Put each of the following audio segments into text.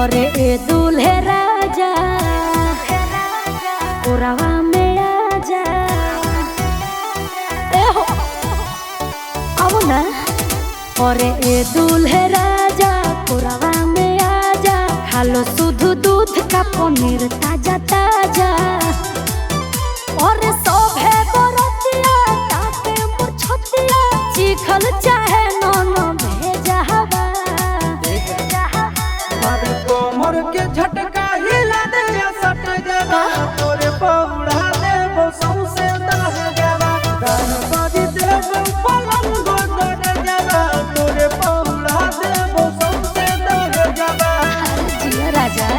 अरे ए दूल्हे राजा कोरावा में आजा ए हो आओ ना। अरे ए दूल्हे राजा कोरावा में आजा खालो शुद्ध दूध का पनीर ताजा ताजा। और सोभे बरतिया ताके मुछतिया चिखल चाहे नोनो भेजा हवा। अरे कोमर के झटका हिला दे सट देवा तोरे पौड़ा देबो सौसे दह देवा दान बाजी देबो पलंग गोद देवा तोरे पौड़ा देबो सौसे दह देवा। जिया राजा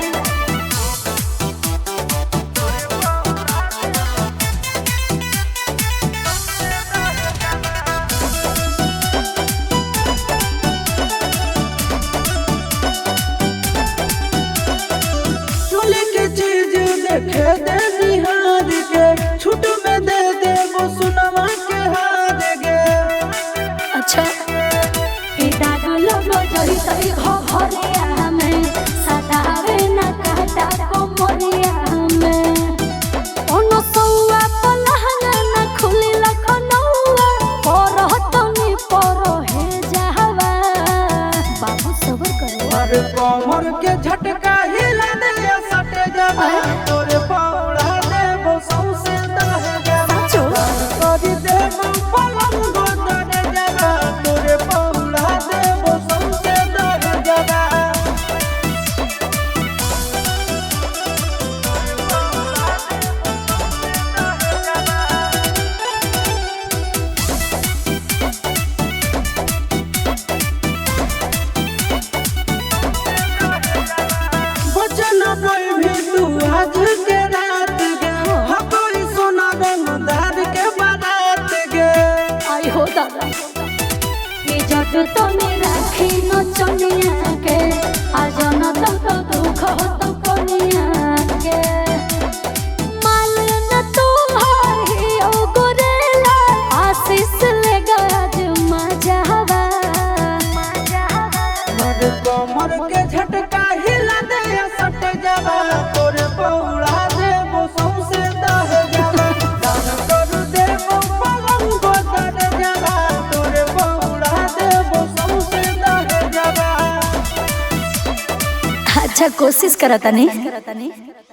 देखे दे निहार के छूट में दे दे वो सुनवा के हार गे। अच्छा दाग लोगो जही तई घरिया में सदावे न काटा कोमरिया में कोनो सौआ पलहंगा न खुली लखनऊआ परहतनी पर हे जावा। बाबू सबर करे और कोमर के झटका हिला दे सट जावा तोरे पौड़ा देबो सौसे दह जावा। करी देबो पलंग गोद जावा तोरे पौड़ा देबो सौसे दह जावा। बचना कोई भी तू आज के रात गे हकोई सोना रंगदार के बारात गे। आई हो दादा ये जट तो मेरा खीनो चनिया के आज न तो दुख हो तो कोनिया के माल न तू हरी ओ गोरेला आशीष लेगा आज मजावा। और कमर के झटका हिला दे सट जावा तोरे पौड़ा देबो सौसे दह जावा दान कर देबो पलंग गोद जावा तोरे पौड़ा देबो सौसे दह जावा। अच्छा कोशिश करता नहीं।